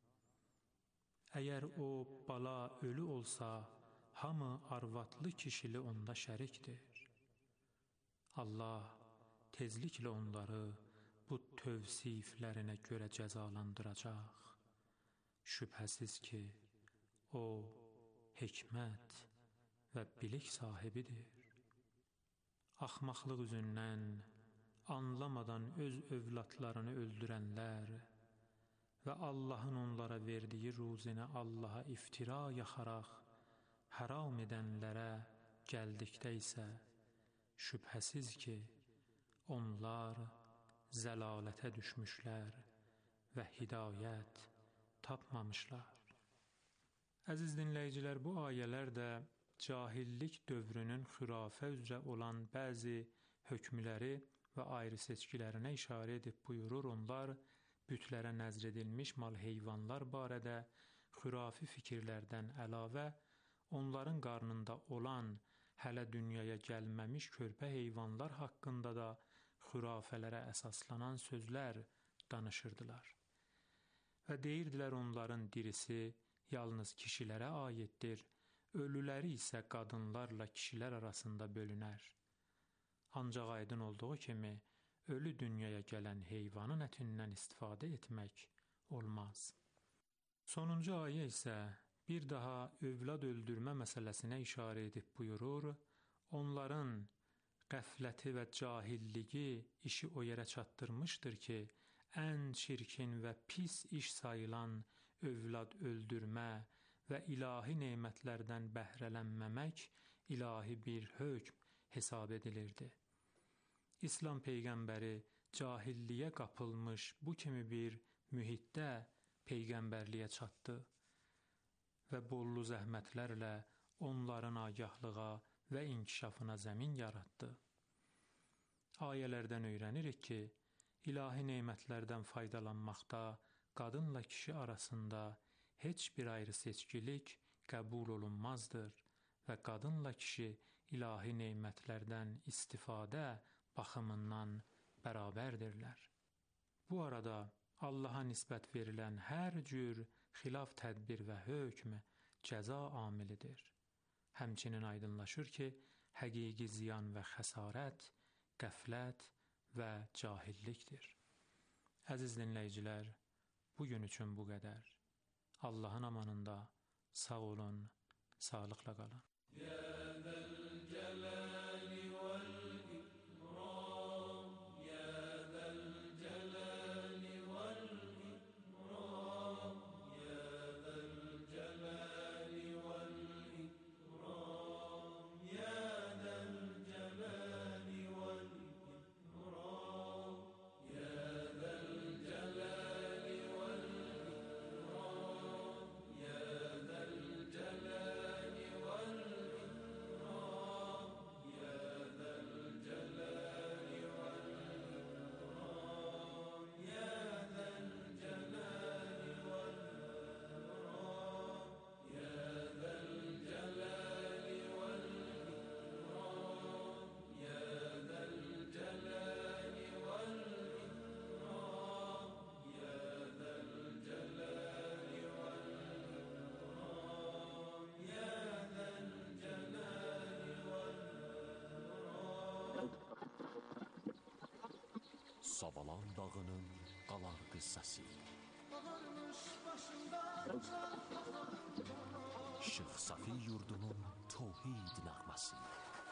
Əgər o bala ölü olsa, hamı arvadlı kişili onda şərikdir. Allah tezliklə onları bu tövsiflərinə görə cəzalandıracaq. Şübhəsiz ki, o hikmət və bilik sahibidir. Axmaqlıq üzündən anlamadan öz övladlarını öldürənlər və Allahın onlara verdiyi ruzini Allaha iftira yaxaraq haram edənlərə gəldikdə isə şübhəsiz ki, onlar zəlalətə düşmüşlər və hidayət tapmamışlar. Əziz dinləyicilər, bu ayələr də cahillik dövrünün xürafə üzrə olan bəzi hökmləri və ayrı seçkilərinə işarə edib buyurur, onlar bütlərə nəzr edilmiş mal heyvanlar barədə xürafi fikirlərdən əlavə, onların qarnında olan hələ dünyaya gəlməmiş körpə heyvanlar haqqında da xürafələrə əsaslanan sözlər danışırdılar. Və deyirdilər, onların dirisi yalnız kişilərə aiddir, ölüləri isə qadınlarla kişilər arasında bölünər. Ancaq aydın olduğu kimi, ölü dünyaya gələn heyvanın ətindən istifadə etmək olmaz. Sonuncu ayə isə bir daha övlad öldürmə məsələsinə işarə edib buyurur, onların qəfləti və cahilliyi işi o yerə çatdırmışdır ki, ən çirkin və pis iş sayılan övlad öldürmə və ilahi nemətlərdən bəhrələnməmək ilahi bir hökm hesab edilirdi. İslam Peyğəmbəri cahilliyə qapılmış bu kimi bir mühitdə peyğəmbərliyə çatdı və bollu zəhmətlərlə onların agahlığa və inkişafına zəmin yaratdı. Ayələrdən öyrənirik ki, ilahi nemətlərdən faydalanmaqda qadınla kişi arasında heç bir ayrı seçkilik qəbul olunmazdır və qadınla kişi ilahi nemətlərdən istifadə baxımından bərabərdirlər. Bu arada Allaha nisbət verilən hər cür xilaf tədbir və hökm cəza amilidir. Həmçinin aydınlaşır ki, həqiqi ziyan və xəsarət, qəflət və cahillikdir. Əziz dinləyicilər, bugün üçün bu qədər. Allahın amanında sağ olun, sağlıqla qalın. Savalan dağının qalardı səsi. Şeyx Safi yurdunun tövhid nəğməsi.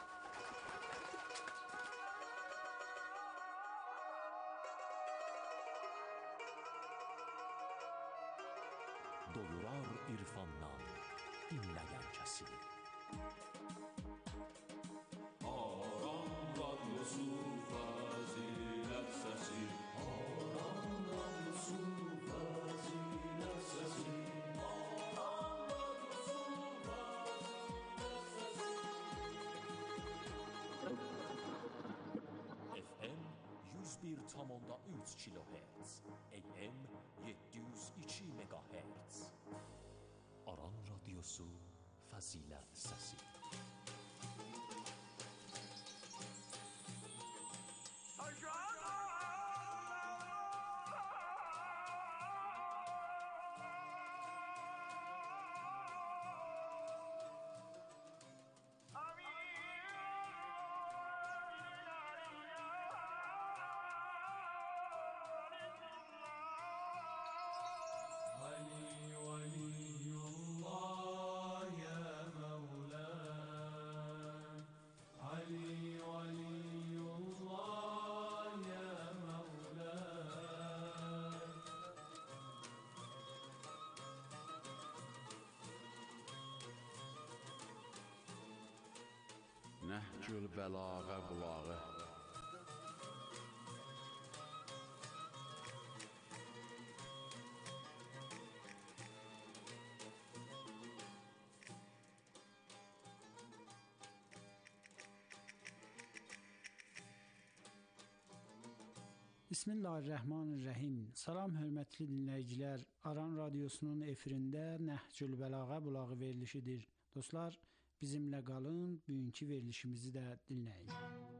Doyurar irfandan dinləyən kəsi. Aram radyosu fazilət səsi. Aram radyosu fazilət səsi. Aram radyosu fazilət səsi. FM 101,3 kHz, AM 702 MHz. Aran radyosu fazilət səsi. Nəhcül bəlağa bulağı. Bismillahirrahmanirrahim. Salam hörmətli dinləyicilər. Aran radiosunun efirində Nəhcül bəlağa bulağı verilişidir. Dostlar, bizimlə qalın, bugünkü verilişimizi də dinləyin.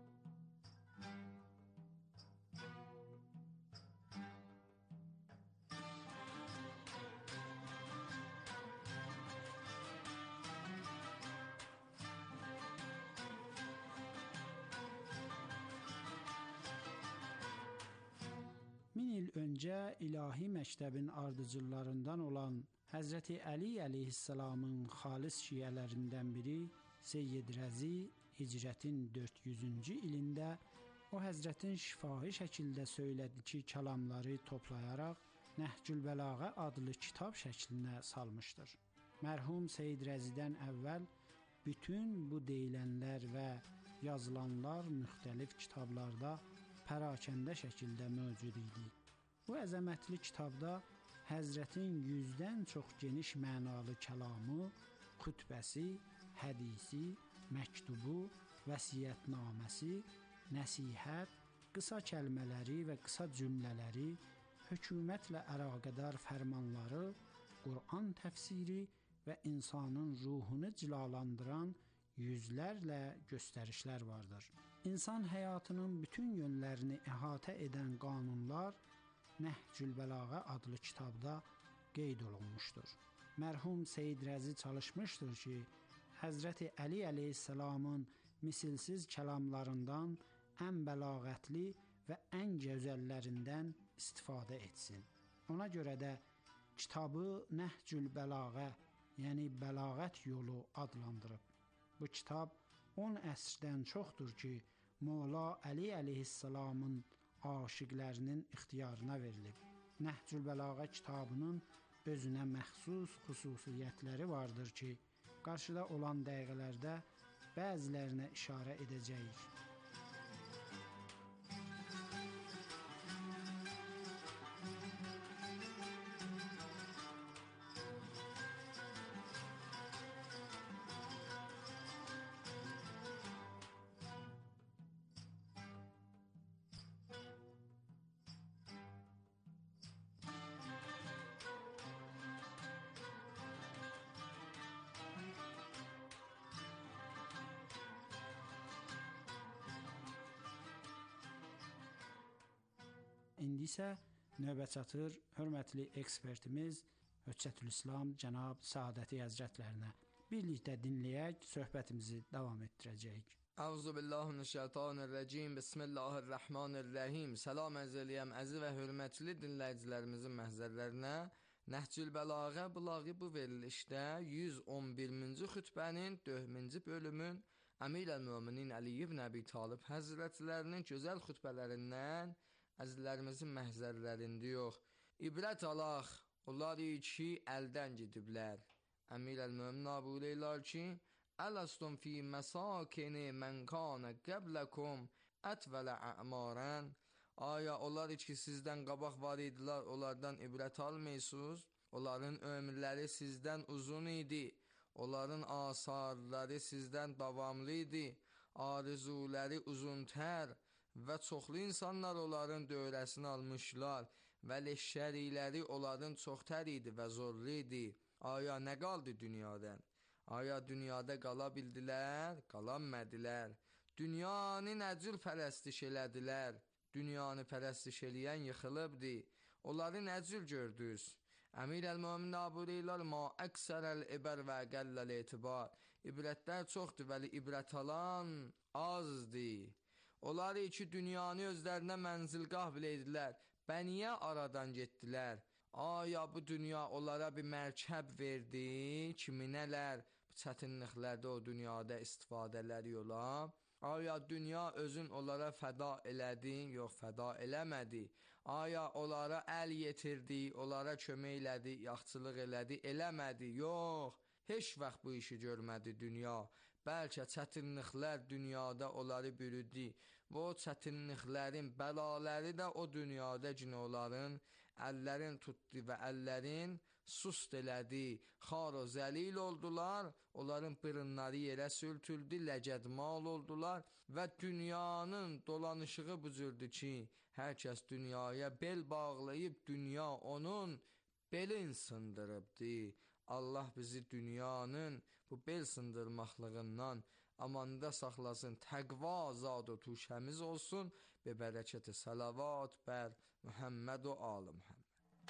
Min il öncə ilahi məktəbin ardıcıllarından olan Həzrəti Əli əleyhissalamın xalis şiələrindən biri Seyyid Rəzi hicrətin 400-cü ilində o Həzrətin şifahi şəkildə söylədiyi kəlamları toplayaraq Nəhcül Bəlağa adlı kitab şəklinə salmışdır. Mərhum Seyyid Rəzidən əvvəl bütün bu deyilənlər və yazılanlar müxtəlif kitablarda pərakəndə şəkildə mövcud idi. Bu əzəmətli kitabda Həzrətin 100-dən çox geniş mənalı kəlamı, xutbəsi, hədisi, məktubu, vəsiyyətnaməsi, nəsihət, qısa kəlmələri və qısa cümlələri, hökumətlə əlaqədar fərmanları, Qur'an təfsiri və insanın ruhunu cilalandıran yüzlərlə göstərişlər vardır. İnsan həyatının bütün yönlərini əhatə edən qanunlar Nəhcül Bəlağə adlı kitabda qeyd olunmuşdur. Mərhum Seyyid Rəzi çalışmışdır ki, Həzrəti Əli əleyhissalamın misilsiz kəlamlarından ən bəlağətli və ən gözəllərindən istifadə etsin. Ona görə də kitabı Nəhcül Bəlağə, yəni bəlağət yolu adlandırıb. Bu kitab 10 əsrdən çoxdur ki, Mola Əli əleyhissalamın aşiqlərinin ixtiyarına verilib. Nəhcül Bəlağə kitabının özünə məxsus xüsusiyyətləri vardır ki, qarşıda olan dəqiqələrdə bəzilərinə işarə edəcəyik. İndi isə növbə çatır hörmətli ekspertimiz Höccətülislam cənab Səadəti Həzrətlərinə. Birlikdə dinləyək, söhbətimizi davam etdirəcəyik. Əuzubillahimineşşeytanirracim. Bismillahirrahmanirrahim. Salam əzəliyəm əziz və hörmətli dinləyicilərimizin məhzərlərinə. Nəhcül Bəlağə bulağı bu verilişdə 111-ci xütbənin 4-cü bölümün Əmir-əl-Möminin Əli ibn Əbi Talib Həzrətlərinin gözəl xütbələrindən əzizlərimizin məhzərlərində yox. İbrət alaq, onlar ki əldən gediblər. Əmir-əl-Mömin Nabi eləyir ki, Əlastun fi məsakini mən kanə qəbləkum ətvələ əmarən. Aya onlar ki sizdən qabaq var idilər, onlardan ibrət almıyorsunuz. Onların ömürləri sizdən uzun idi. Onların asarları sizdən davamlı idi. Arzuları uzuntər və çoxlu insanlar onların dövrəsini almışlar və leşkəriləri onların çoxtər idi və zorlu idi. Aya nə qaldı dünyadan? Aya dünyada qala bildilər, qalanmədilər. Dünyanı nəcür pərəstiş elədilər. Dünyanı pərəstiş eləyən yıxılıbdı. Onları nəcür gördünüz? Əmir-əl-Mömin Nabi ma əksərəl ibər və qəlləl etibar. İbrətlər çoxdur, vəli ibrət alan azdır. Onlar ki dünyanı özlərinə mənzilgah bilədilər. Bəniyə aradan getdilər. Aya bu dünya onlara bir mərkəb verdi, kiminələr bu çətinliklərdə o dünyada istifadələri yola. Aya dünya özün onlara fəda elədi, yox fəda eləmədi. Aya onlara əl yetirdi, onlara kömək elədi, yaxçılıq elədi, eləmədi, yox. Heç vaxt bu işi görmədi dünya. Bəlkə çətinliklər dünyada onları bürüdü. Və o çətinliklərin bəlaları da o dünyada onların əllərin tutdu və əllərin sust elədi. Xar o zəlil oldular, onların bırınları yerə sürtüldü, ləcədmal oldular və dünyanın dolanışığı bu cürdür ki, hər kəs dünyaya bel bağlayıb, dünya onun belin sındırıbdı. Allah bizi dünyanın bu bel sındırmaqlığından amanda saxlasın, təqva zad o tuşəmiz olsun, be bərəkəti salavat bər Muhammed o alı Muhammed.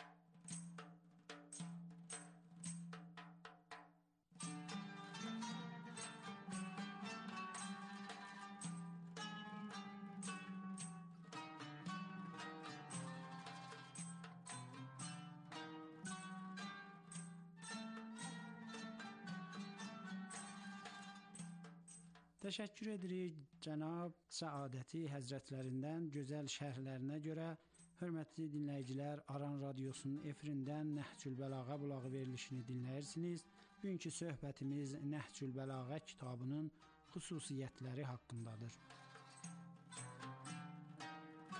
Təşəkkür edirik cənab Səadəti Həzrətlərindən gözəl şərhlərinə görə. Hörmətli dinləyicilər, Aran Radiosunun efirindən Nəhcül Bəlağə bulağı verilişini dinləyirsiniz. Bugünkü söhbətimiz Nəhcül Bəlağə kitabının xüsusiyyətləri haqqındadır.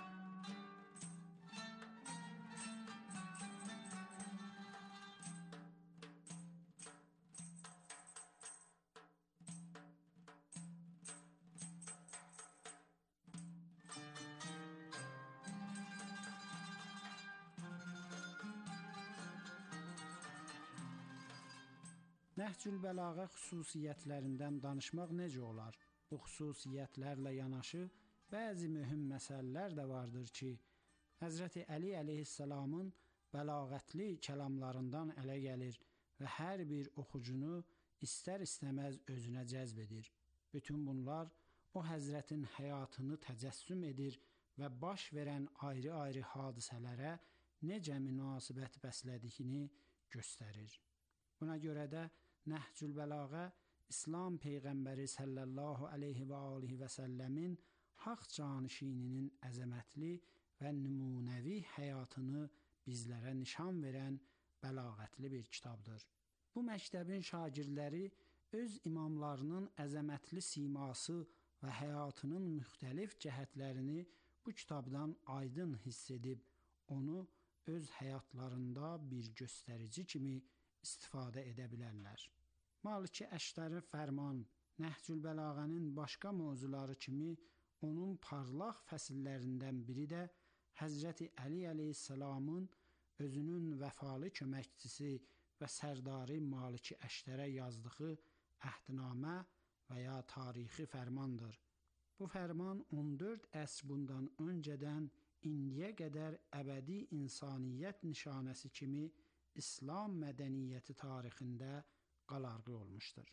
Nəhcül Bəlağə xüsusiyyətlərindən danışmaq necə olar? Bu xüsusiyyətlərlə yanaşı bəzi mühüm məsələlər də vardır ki, Həzrəti Əli əleyhissalamın bəlağətli kəlamlarından ələ gəlir və hər bir oxucunu istər-istəməz özünə cəzb edir. Bütün bunlar o Həzrətin həyatını təcəssüm edir və baş verən ayrı-ayrı hadisələrə necə münasibət bəslədiyini göstərir. Buna görə də Nəhcül Bəlağə İslam Peyğəmbəri sallallahu aleyhi və alihi və səlləmin haqq canişininin əzəmətli və nümunəvi həyatını bizlərə nişan verən bəlağətli bir kitabdır. Bu məktəbin şagirdləri öz imamlarının əzəmətli siması və həyatının müxtəlif cəhətlərini bu kitabdan aydın hiss edib, onu öz həyatlarında bir göstərici kimi istifadə edə bilərlər. Maliki Əştəri Fərman, Nəhcül Bəlağənin başqa mövzuları kimi onun parlaq fəsillərindən biri də Həzrəti Əli əleyhissalamın özünün vəfalı köməkçisi və sərdarı Maliki Əştərə yazdığı əhdnamə və ya tarixi fərmandır. Bu fərman 14 əsr bundan öncədən indiyə qədər əbədi insaniyyət nişanəsi kimi İslam mədəniyyəti tarixində qalarğı olmuşdur.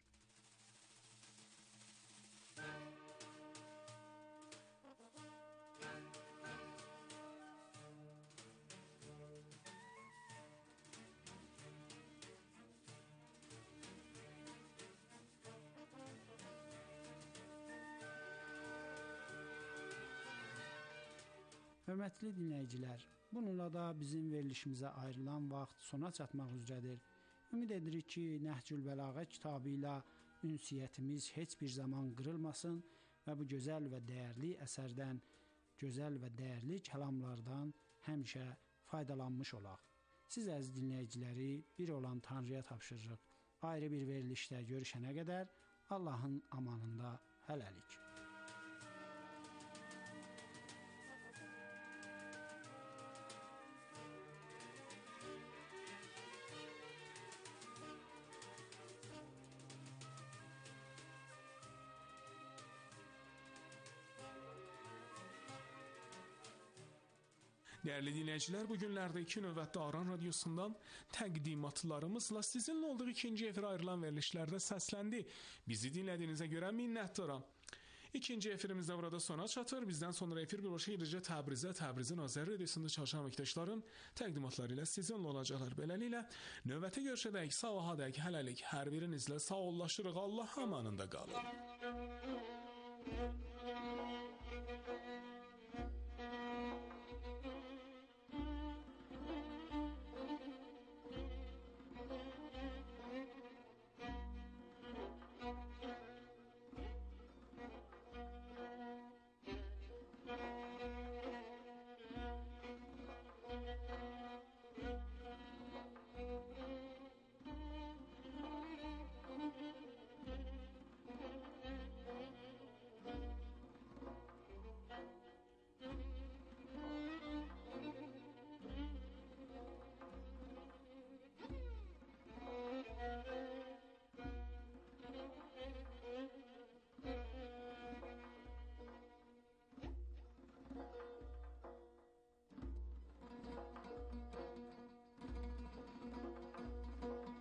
Hörmətli dinləyicilər, bununla da bizim verilişimizə ayrılan vaxt sona çatmaq üzrədir. Ümid edirik ki, Nəhcül Bəlağə kitabı ilə ünsiyyətimiz heç bir zaman qırılmasın və bu gözəl və dəyərli əsərdən, gözəl və dəyərli kəlamlardan həmişə faydalanmış olaq. Siz əziz dinləyiciləri bir olan Tanrıya tapşırırıq. Ayrı bir verilişdə görüşənə qədər Allahın amanında hələlik. Değerli dinleyiciler, bugünlerde iki növbətdə Aran Radyosu'ndan təqdimatlarımızla sizinle olduğu ikinci efirə ayrılan verilişlerde səsləndi. Bizi dinlediğinize göre minnətdaram. İkinci efirimizde burada sona çatır. Bizden sonra efir birbaşa gedəcək Təbrizin Azər Radiosunda çalışan əməkdaşların təqdimatları ilə sizinle olacaqlar. Beləliklə, növbəti görüşədək, sağ-hadək, hələlik, hər birinizlə sağollaşırıq. Allah amanında qalın.